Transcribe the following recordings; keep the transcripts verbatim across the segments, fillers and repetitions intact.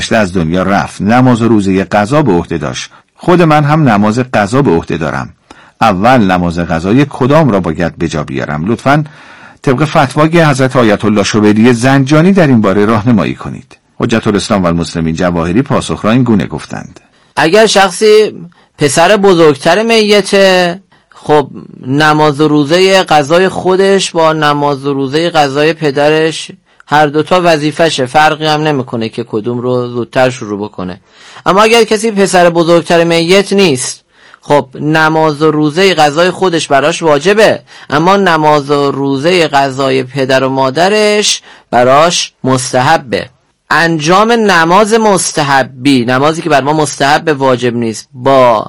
از دنیا رفت، نماز و روزه قضا به عهده داشت. خود من هم نماز قضا به عهده دارم. اول نماز قضای کدام را باید به جا بیارم؟ لطفاً طبق فتوای حضرت آیت الله شبیری زنجانی در این باره راهنمایی کنید. حجت الاسلام و المسلمین جواهری پاسخ را این گونه گفتند: اگر شخصی پسر بزرگتر میته، خب نماز و روزه قضای خودش با نماز و روزه قضای پدرش هر دوتا وظیفشه، فرقی هم نمیکنه که کدوم رو زودتر شروع بکنه. اما اگر کسی پسر بزرگتر میت نیست، خب نماز و روزه قضای خودش براش واجبه، اما نماز و روزه قضای پدر و مادرش براش مستحبه. انجام نماز مستحبی، نمازی که بر ما مستحب واجب نیست، با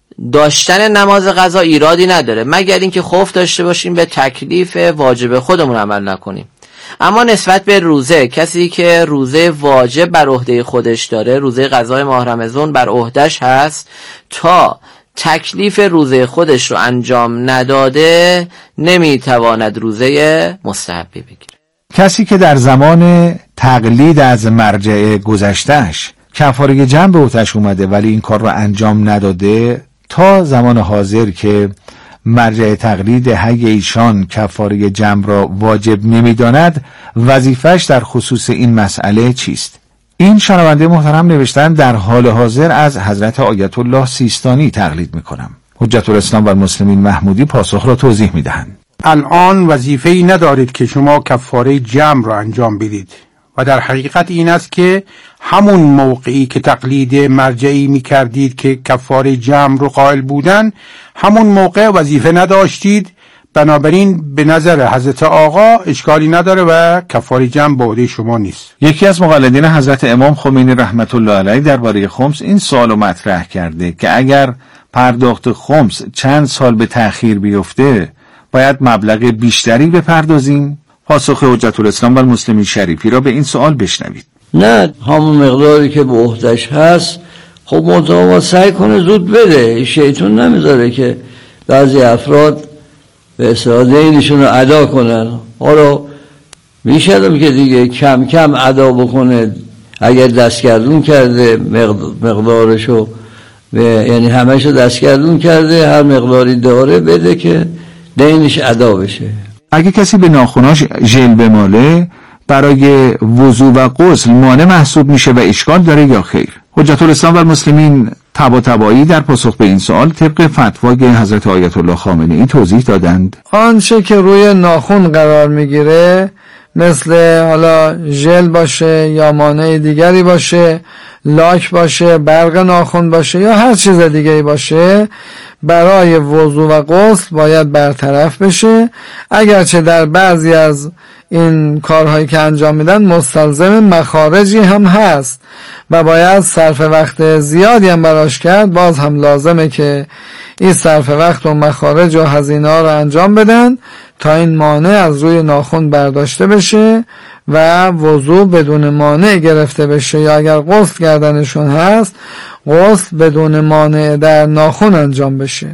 داشتن نماز قضا ایرادی نداره، مگر اینکه خوف داشته باشیم به تکلیف واجب خودمون عمل نکنیم. اما نسبت به روزه، کسی که روزه واجب بر عهده خودش داره، روزه قضای ماه رمضان بر عهدهش هست، تا تکلیف روزه خودش رو انجام نداده نمیتواند روزه مستحبی بگیره. کسی که در زمان تقلید از مرجع گذشتهش کفاره جمع به عهده‌اش اومده ولی این کار رو انجام نداده، تا زمان حاضر که مرجع تقلید حی ایشان کفاره جمع را واجب نمیداند، وظیفش در خصوص این مسئله چیست؟ این شنونده محترم نوشتن: در حال حاضر از حضرت آیت الله سیستانی تقلید میکنم. حجت الاسلام و المسلمین محمودی پاسخ را توضیح میدهند. الان وظیفه‌ای ندارید که شما کفاره جمع را انجام بدید و در حقیقت این است که همون موقعی که تقلید مرجعی میکردید که کفاره جمع رو قائل بودن، همون موقع وظیفه نداشتید، بنابراین به نظر حضرت آقا اشکالی نداره و کفاره جمع به عهده شما نیست. یکی از مقلدین حضرت امام خمینی رحمت الله علیه درباره خمس این سوالو مطرح کرده که اگر پرداخت خمس چند سال به تأخیر بیفته باید مبلغ بیشتری بپردازیم؟ پاسخ حجت الاسلام و المسلمین شریفی را به این سوال بشنوید. نه، همون مقداری که به عهده‌اش هست، خب مطابق سعی کنه زود بده. شیطان نمیذاره که بعضی افراد به اصطلاح دینشون رو ادا کنن. حالا میشه که دیگه کم کم ادا بکنه، اگر دستگردون کرده مقدارشو، یعنی همهشو دستگردون کرده، هر مقداری داره بده که دینش ادا بشه. اگه کسی به ناخناش ژل بماله برای وضو و غسل مانع محسوب میشه و اشکال داره یا خیر؟ حجت الاسلام و المسلمین طباطبایی در پاسخ به این سوال طبق فتوای حضرت آیت الله خامنه‌ای توضیح دادند. آنچه که روی ناخن قرار میگیره، مثل حالا ژل باشه یا مانع دیگری باشه، لاک باشه، برق ناخن باشه یا هر چیز دیگری باشه، برای وضو و غسل باید برطرف بشه. اگرچه در بعضی از این کارهایی که انجام میدن مستلزم مخارجی هم هست و باید صرف وقت زیادی هم براش کرد، باز هم لازمه که این صرف وقت و مخارج و هزینه ها رو انجام بدن تا این مانع از روی ناخن برداشته بشه و وضو بدون مانع گرفته بشه، یا اگر غسل کردنشون هست غسل بدون مانع در ناخن انجام بشه.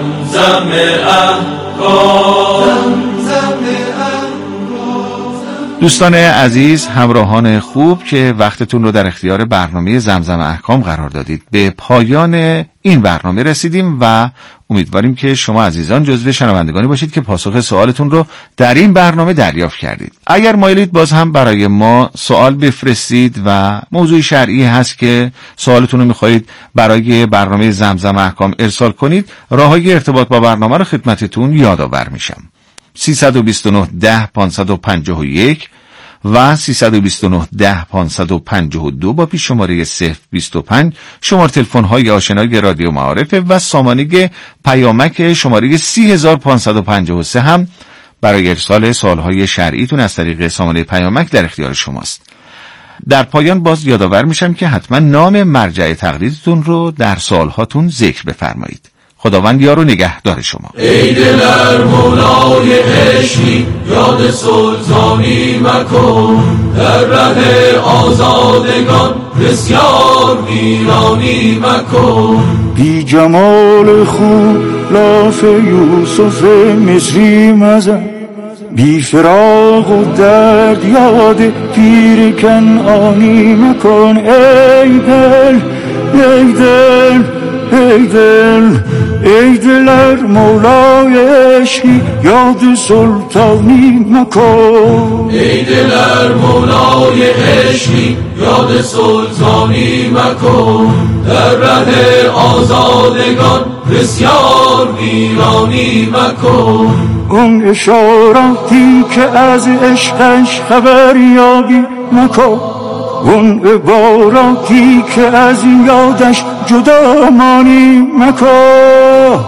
دوستان عزیز، همراهان خوب که وقتتون رو در اختیار برنامه زمزم احکام قرار دادید، به پایان این برنامه رسیدیم و امیدواریم که شما عزیزان جزو شنوندگانی باشید که پاسخ سوالتون رو در این برنامه دریافت کردید. اگر مایلید باز هم برای ما سوال بفرستید و موضوع شرعی هست که سوالتون رو میخواهید برای برنامه زمزم احکام ارسال کنید، راههای ارتباط با برنامه رو خدمتتون یادآور میشم. سیصد و بیست و نه ده پانصد و پنجاه و یک و سیصد و بیست و نه ده پانصد و پنجاه و دو با پیش شماره صفر بیست و پنج شماره تلفن های آشنای رادیو معارف و سامانه پیامک شماره سی هزار پانصد و پنجاه و سه هم برای ارسال سوالهای شرعیتون از طریق سامانه پیامک در اختیار شماست. در پایان باز یادآور میشم که حتما نام مرجع تقلیدتون رو در سوالهاتون ذکر بفرمایید. خداوند یار و نگهدار شما. ای دلر مولای عشقی یاد سلطانی مکن، در ره آزادگان بسیار ویرانی مکن. بی جمال خوب لاف یوسف مصری مزن، بی فراق و درد یاد پیر کنعانی مکن ای دل ای دل ای دل ای دل ار مولای عشقی یاد سلطانی مکن ای دل ار مولای عشقی یاد سلطانی مکن در ره آزادگان بسیار ویرانی مکن اون اشاراتی که از عشقش خبر یابی مکن اون عباراتی که از یادش جدا مانی مکن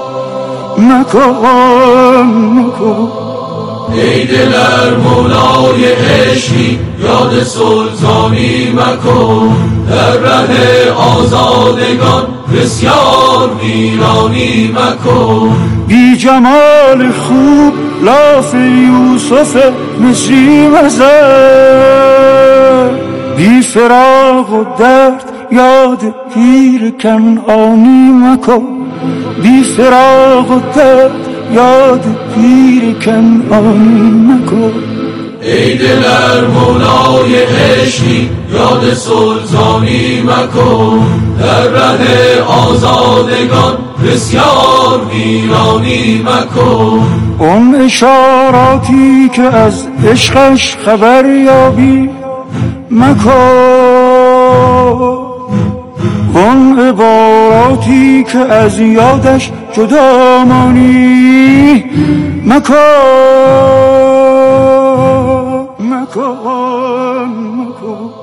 مکن مکن ای دل ار مولای عشقی یاد سلطانی مکن در ره آزادگان بسیار ویرانی مکن بی جمال خوب لاف یوسف مصری مزن بی فراق و درد یاد پیر کنعانی مکن بی فراق و درد یاد پیر کنعانی مکن ای دل ار مولای عشقی یاد سلطانی مکن در ره آزادگان بسیار ویرانی مکن اون اشاراتی که از عشقش خبر یابی مکن اون عباراتی که از یادش جدا مانی مکن مکن مکن.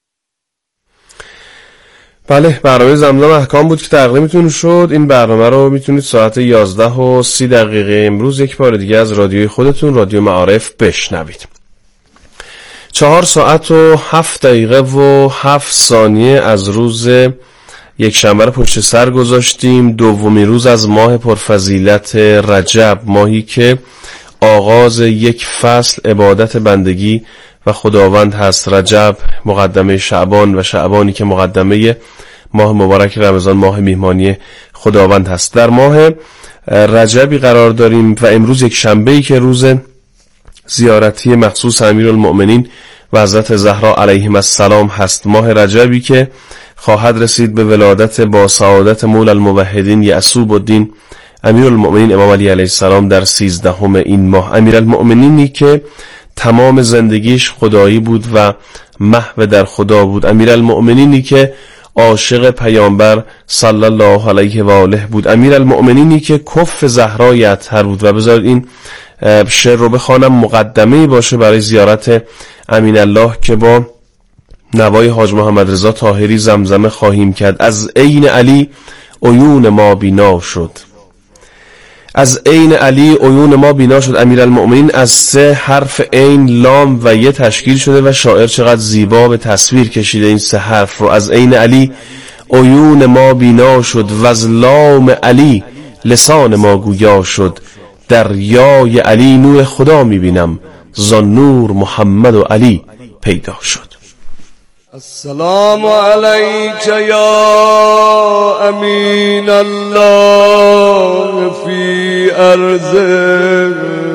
بله، برنامه زمزم احکام بود که تقدیمتون شد. این برنامه رو میتونید ساعت یازده و سی دقیقه امروز یک بار دیگه از رادیوی خودتون، رادیو معارف، بشنوید. چهار ساعت و هفت دقیقه و هفت ثانیه از روز یک شنبه رو پشت سر گذاشتیم. دومین روز از ماه پرفضیلت رجب، ماهی که آغاز یک فصل عبادت بندگی و خداوند هست. رجب مقدمه شعبان و شعبانی که مقدمه ماه مبارک رمضان، ماه میهمانی خداوند هست. در ماه رجبی قرار داریم و امروز یک شنبه‌ای که روز زیارتی مخصوص امیرالمؤمنین و حضرت زهرا علیهم السلام هست. ماه رجبی که خواهد رسید به ولادت با سعادت مولا الموحدین یعصوب الدین امیرالمؤمنین امام علی علیه السلام در سیزدهم این ماه. امیرالمؤمنینی که تمام زندگیش خدایی بود و محو در خدا بود. امیرالمؤمنینی که عاشق پیامبر صلی الله علیه و آله بود. امیرالمؤمنینی که کف زهرای اطهر بود. و بذارید این شعر رو بخوانم، مقدمه‌ای باشه برای زیارت امین الله که با نوای حاج محمد رضا طاهری زمزمه خواهیم کرد. از عین علی عیون ما بینا شد، از عین علی عیون ما بینا شد. امیرالمؤمنین از سه حرف عین، لام و یه تشکیل شده و شاعر چقدر زیبا به تصویر کشیده این سه حرف رو. از عین علی عیون ما بینا شد و از لام علی لسان ما گویا شد. در یای علی نور خدا میبینم، زان نور محمد و علی پیدا شد. السلام علیک یا امین الله فی ارضه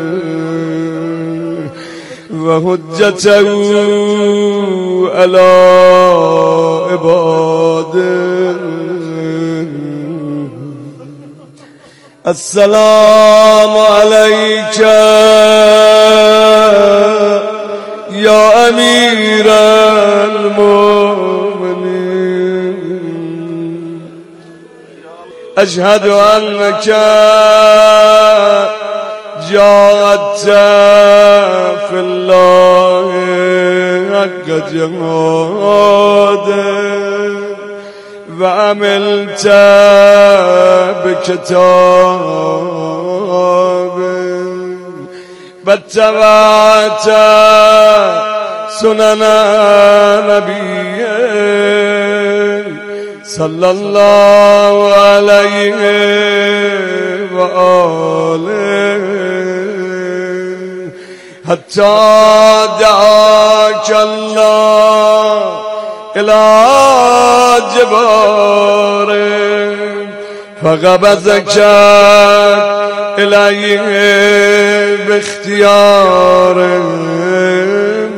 و حجته علی عباده. السلام علیک یا امیر المؤمنین، اشهد انک جاهدت فی الله حق جهاده و عملت بکتابه و اتبعت سنن نبیه صلی الله علیه و آله حتی دعاک الله الى جباره فقبضك الیه باختیارم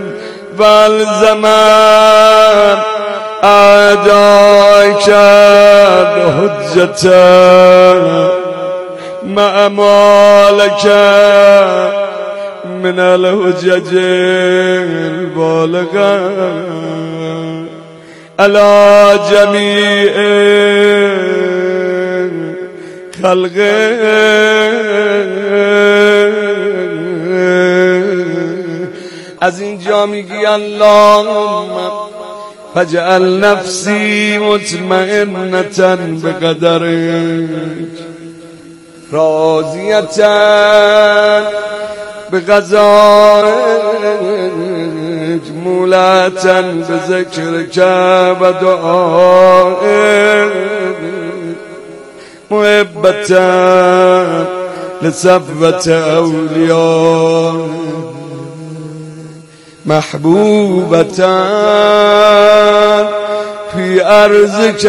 والزمن اعدای کرد حجتا مع مالک من الحجج البالغه على جمیع خلقه از اینجا میگی اللهم فجعل نفسی مطمئنة بقدرک راضیة بقضائک مولة بذکرک و دعائک محبة لصفوة اولیائک محبوبة في أرضك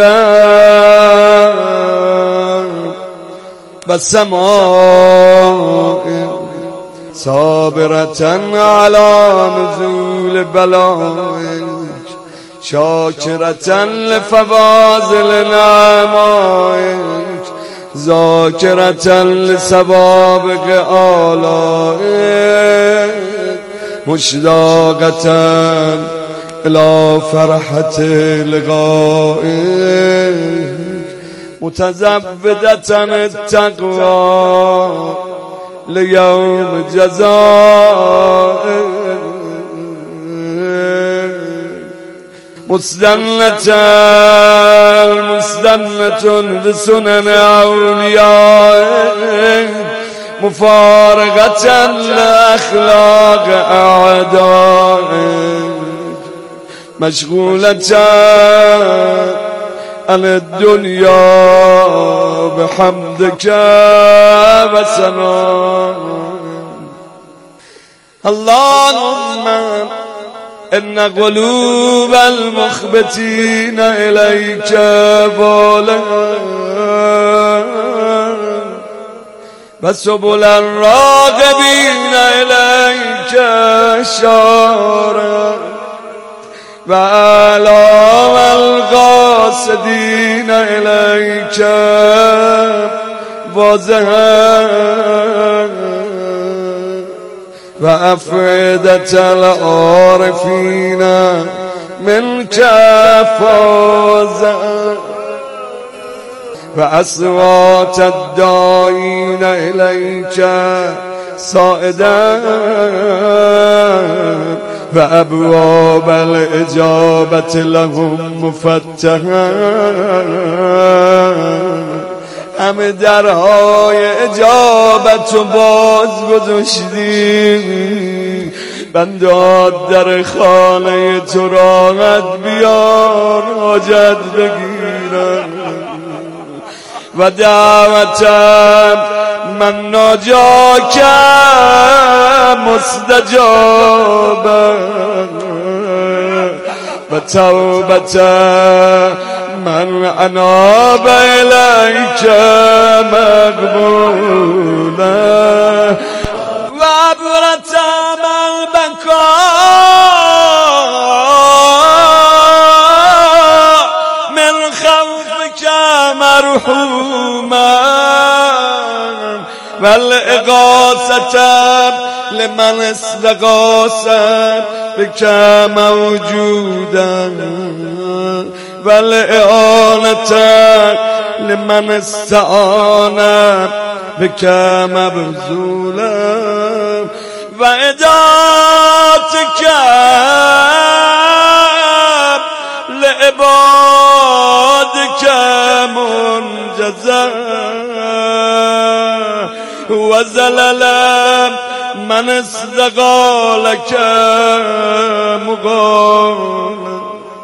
والسماء صابرة على نزول بلائك شاكرة لفواضل نعمائك ذاكرة لسوابق آلائك مشتاقة إلى فرحة لقائك متزبدة التقوى ليوم جزائك مستنة مستنة بسنن أوليائك مفارقة لأخلاق أعدائك مشغولة عن الدنيا بحمدك وثنائك اللهم إن قلوب المخبتين إليك بالغة وسبل الراغبين إليك شارع وآلام القاصدين إليك واضحا وأفئدة العارفين منك فازا وأصوات الداعين إليك صائدا وأبواب الإجابة لهم مفتحا همه درهای اجابت و باز گذاشتی بنداد در خانه تو راحت بیار حاجت بگیرم و دعوتم من ناجاک مستجابا و توبتم من اناب الیک مقبولا و عبرتم البکاء من خوفک مرحوما والاغاثة لمن استغاث بك موجودا والإعانة لمن استعان بك مبذولا وإداتك لعبادك منجزا وزللا من استقالك مقالا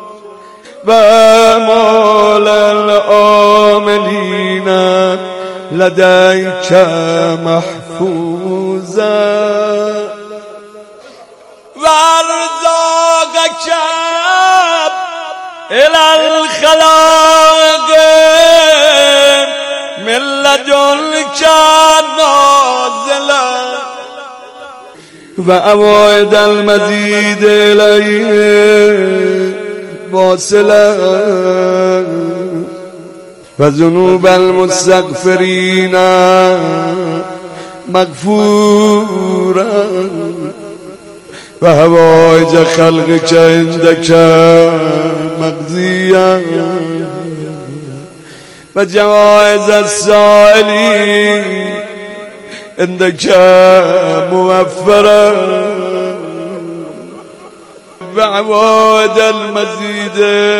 ومال العاملين لديك محفوظا وارزاقك إلى الخلائق من لدنك و اواعد المزید الیه واصله و ذنوب المستغفرین مغفورا و حوائج خلقک عندک مقضیا و جوائز السائلین عندك موفرا و عوائد المزید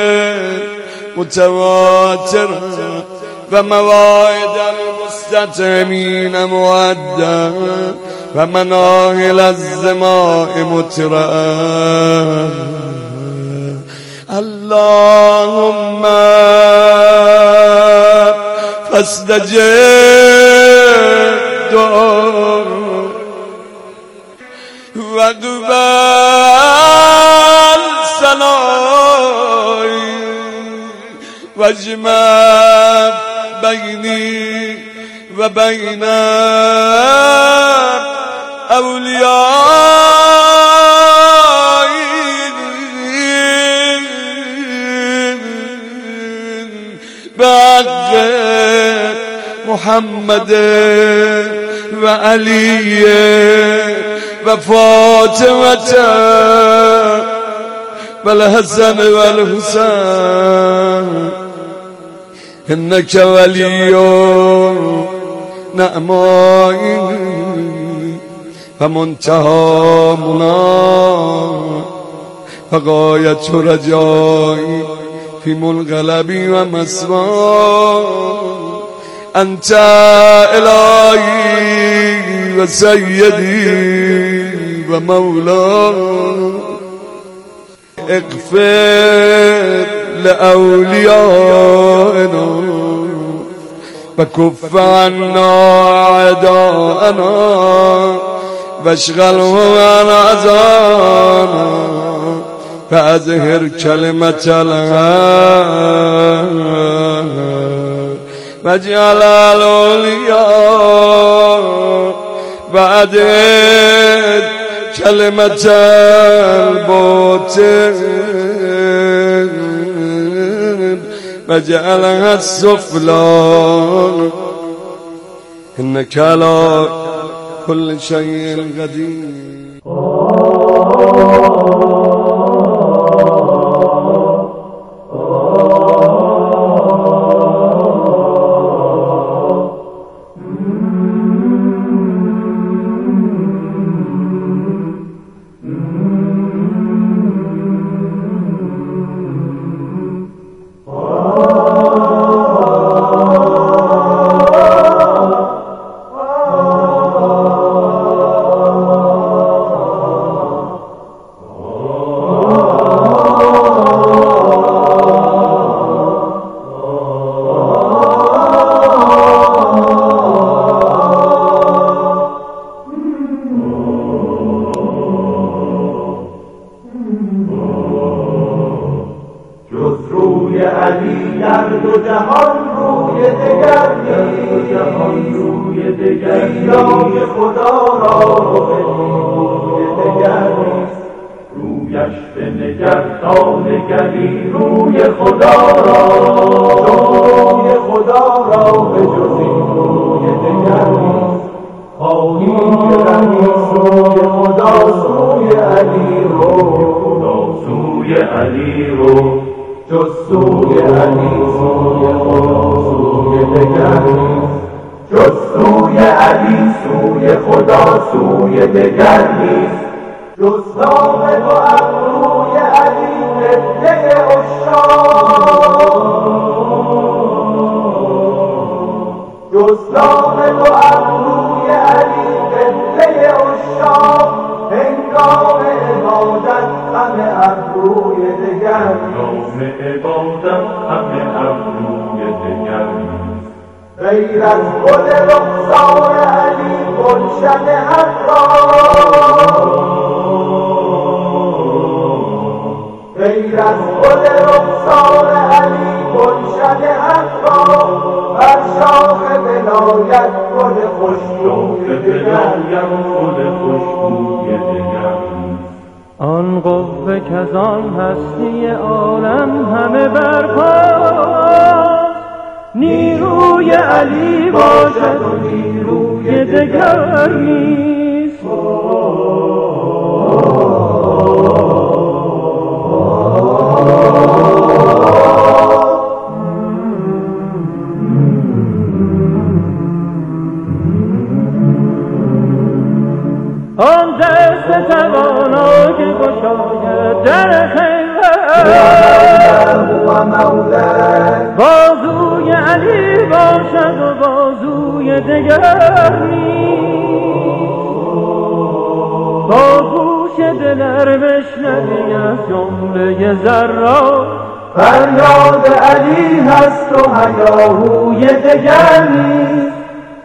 متواترا و مواعد المستطعمین موددا و مناهل الزماء مترا اللهم فاستجب دعا و قبل ثنای و اجمع بینی و بین اولیایی به حق محمد و علی و فاطمه و الحسن و الحسین انک ولی نعمای و منتهى منا و غایت رجایی فی منقلبی و مسوای انت الهی و سیدی و مولا اغفر لأولیائنا و کف عنا اعداءنا و اشغلهم عن اذانا و اظهر کلمت الحق و اجعل الاولیاء و ادر کلمت الباطل و جعلها السفلى انك على كل شيء قدير. غیر از خود رخسار علی گلشن حق را، غیر از خود رخسار علی گلشن حق را، بر شاخ ولایت گل خوشبوی دگریم گل خوشبوی دگر آن قوه که آن هستی عالم همه برپاست نیروی علی باشد و نیروی دگر نیست آن دست توانا که گشاید در خیمه بازوی علی باشد و بازوی دگر نیست با گوش دلر بشنوی از جمله ذرات فریاد علی هست و هیاهوی دگر نیست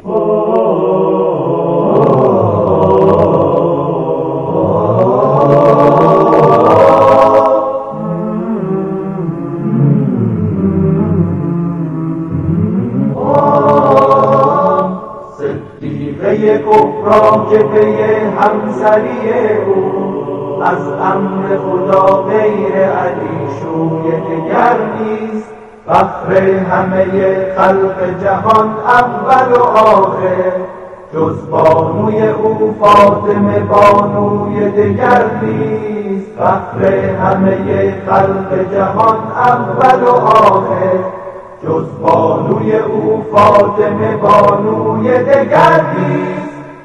کفران که پی همسری او از امر خدا غیر علی شوی دگر نیست فخر همه خلق جهان اول و آخر جز بانوی او فاطمه بانوی دگر نیست فخر همه خلق جهان اول و آخر جز بانوی او فاطمه بانوی دگر نیست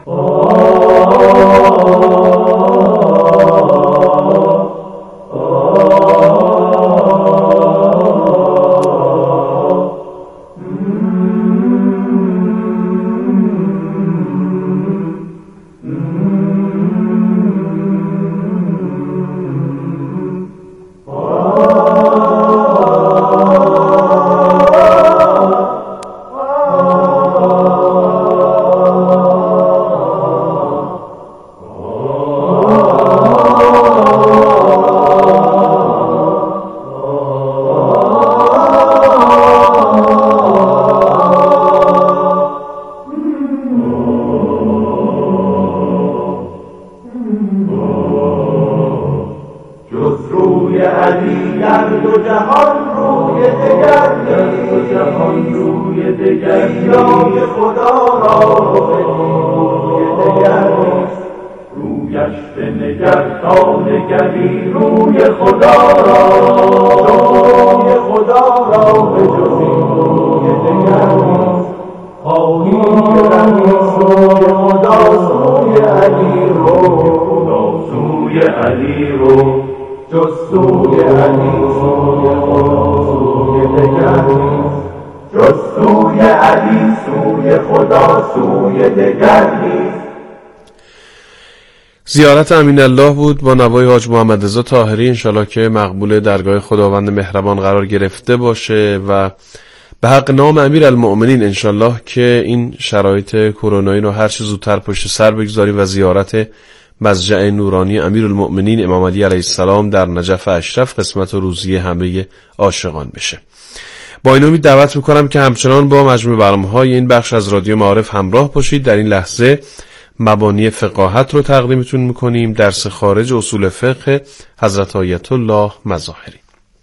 زیارت امین الله بود با نوای حاج محمد رضا طاهری. انشالله که مقبول درگاه خداوند مهربان قرار گرفته باشه و به حق نام امیر المؤمنین انشالله که این شرایط کرونایی رو هر چه زودتر پشت سر بگذاریم و زیارت مضجع نورانی امیر المؤمنین امام علی علیه السلام در نجف اشرف قسمت و روزی همه عاشقان بشه. با این امید دعوت میکنم که همچنان با مجموع برنامه‌های این بخش از رادیو معارف همراه باشید. در این لحظه مبانی فقاهت رو تقدیمتون میکنیم، درس خارج اصول فقه حضرت آیت الله مظاهری.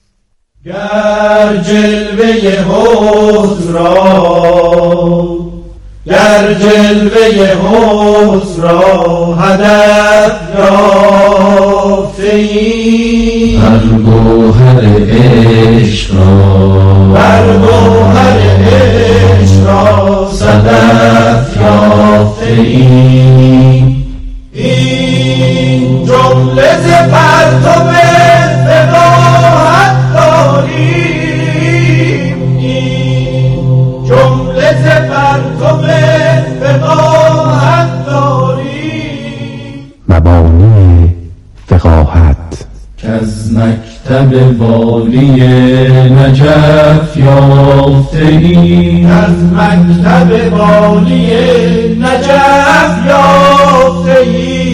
گر جلوه حسن را گر جلوه حسن را هدف یافته‌ای بر گوهر عشق را بر گوهر عشق را صدف یافته‌ای این جمله ز پرتو فقاهت داریم این جمله ز پرتو فقاهت داریم مبانی فقاهت کز مکتب والی نجف یافته‌ای از مکتب والی نجف یافته‌ای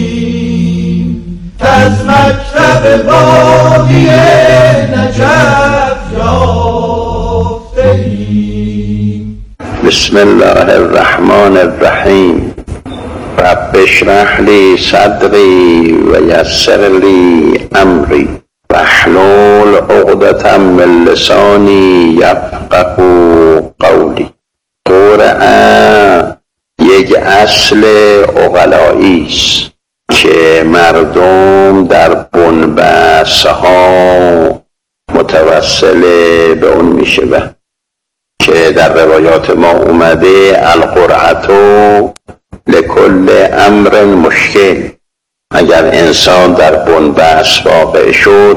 از مکتب والی نجف یافته‌ای بسم الله الرحمن الرحیم. رب اشرح لی صدری و یسر لی امری واحلل عقدة من لسانی یفقهوا قولی. قرآن یک اصل عقلایی است که مردم در بنبست ها متوسل به اون میشه و که در روایات ما اومده القرعة لکل امر مشکل. اگر انسان در بنبست واقع شد،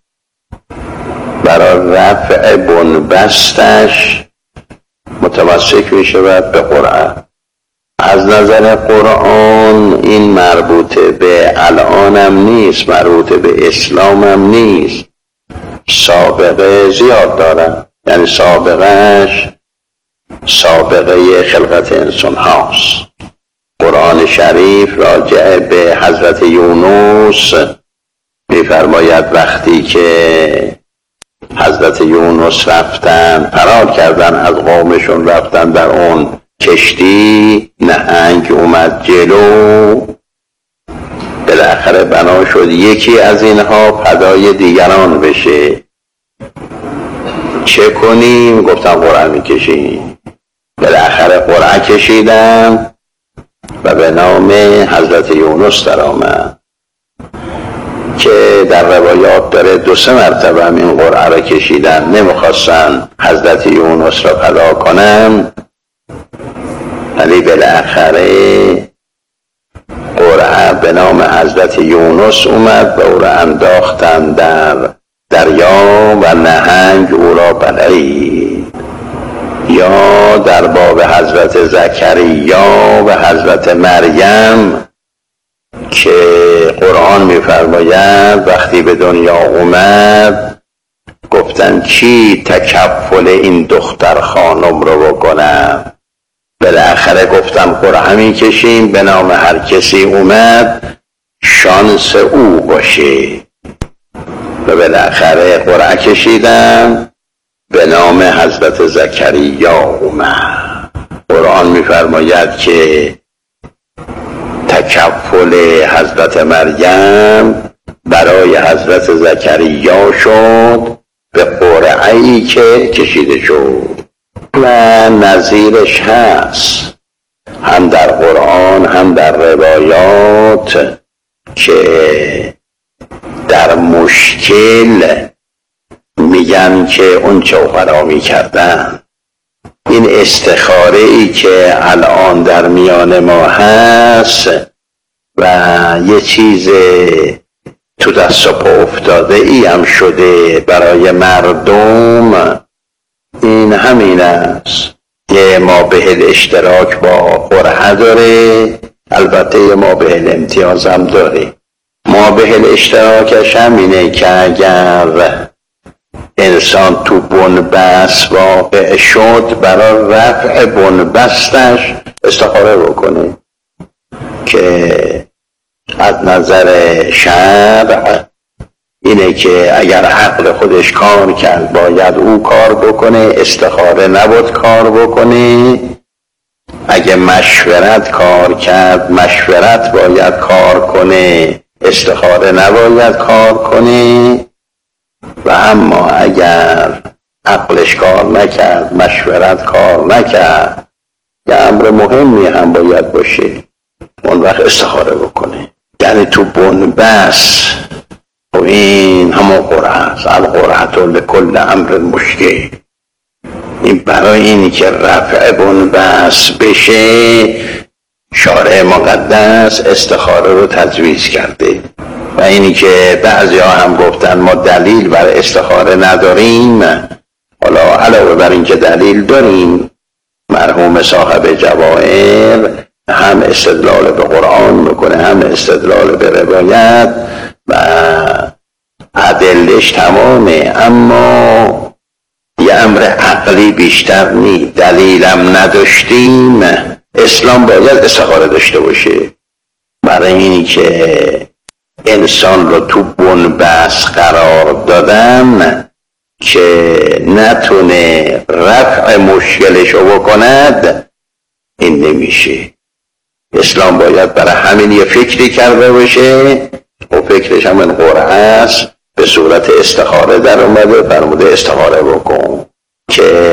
برای رفع بنبستش متمسک میشه به قرآن. از نظر قرآن این مربوطه به الانم نیست، مربوطه به اسلامم نیست، سابقه زیاد دارن. یعنی سابقهش سابقه خلقت انسان هاست. قرآن شریف راجع به حضرت یونس می‌فرماید وقتی که حضرت یونس رفتن فرار کردن از قومشون، رفتن در اون کشتی، نهنگ اومد جلو، بالاخره بنا شد یکی از اینها فدای دیگران بشه. چه کنیم؟ گفتم قرعه میکشیم. بالاخره قرعه کشیدم و به نام حضرت یونس در آمد که در روایات داره دو سه مرتبه هم این قرعه را کشیدن، نمیخواستن حضرت یونس را فدا کنن، ولی بالاخره قرعه به نام حضرت یونس اومد و او را انداختن در دریا و نهنگ او را بلعید. یا در باب حضرت زکریا و حضرت مریم که قرآن می‌فرماید وقتی به دنیا اومد گفتن چی تکفل این دختر خانم رو بکنم؟ بالاخره گفتم قرعه می‌کشیم به نام هر کسی اومد شانس او باشه و بالاخره قرعه کشیدم به نام حضرت زکریا اومد. قرآن می‌فرماید که تکفل حضرت مریم برای حضرت زکریا شد به قرعه‌ای که کشیده شد و نظیرش هست هم در قرآن هم در روایات که در مشکل میگن که اون چه اقلا میکردن. این استخاره ای که الان در میان ما هست و یه چیز تو دست و پا افتاده ای هم شده برای مردم، این همین است. یه ما به اشتراک با قرعه داره، البته یه ما به امتیاز هم داره. ما به اشتراکش همینه که اگر انسان تو بنبست واقع شد برای رفع بنبستش استخاره بکنه که از نظر شرع اینه که اگر عقل خودش کار کرد باید او کار بکنه، استخاره نباید کار بکنه. اگه مشورت کار کرد مشورت باید کار کنه، استخاره نباید کار کنه. و اما اگر عقلش کار نکرد، مشورت کار نکرد، یه امر مهمی هم باید باشه، اون وقت استخاره بکنه. یعنی تو بنبست و این همون قرعه است، القرعة لکل امر مشکل. این برای اینی که رفع بنبست بشه شارع مقدس استخاره رو تجویز کرده. و اینی که بعضی ها هم گفتن ما دلیل بر استخاره نداریم، حالا علاوه بر این که دلیل داریم، مرحوم صاحب جواهر هم استدلال به قرآن میکنه هم استدلال به روایت و ادلش تمامه، اما یه امر عقلی بیشتر نی. دلیلم نداشتیم، اسلام باید استخاره داشته باشه. برای اینی که انسان رو تو بنبست قرار دادن که نتونه رفع مشکلشو بکند، این نمیشه. اسلام باید برای همین یه فکری کرده باشه و فکرش همین قرعه است، به صورت استخاره در اومده، فرموده استخاره بکن که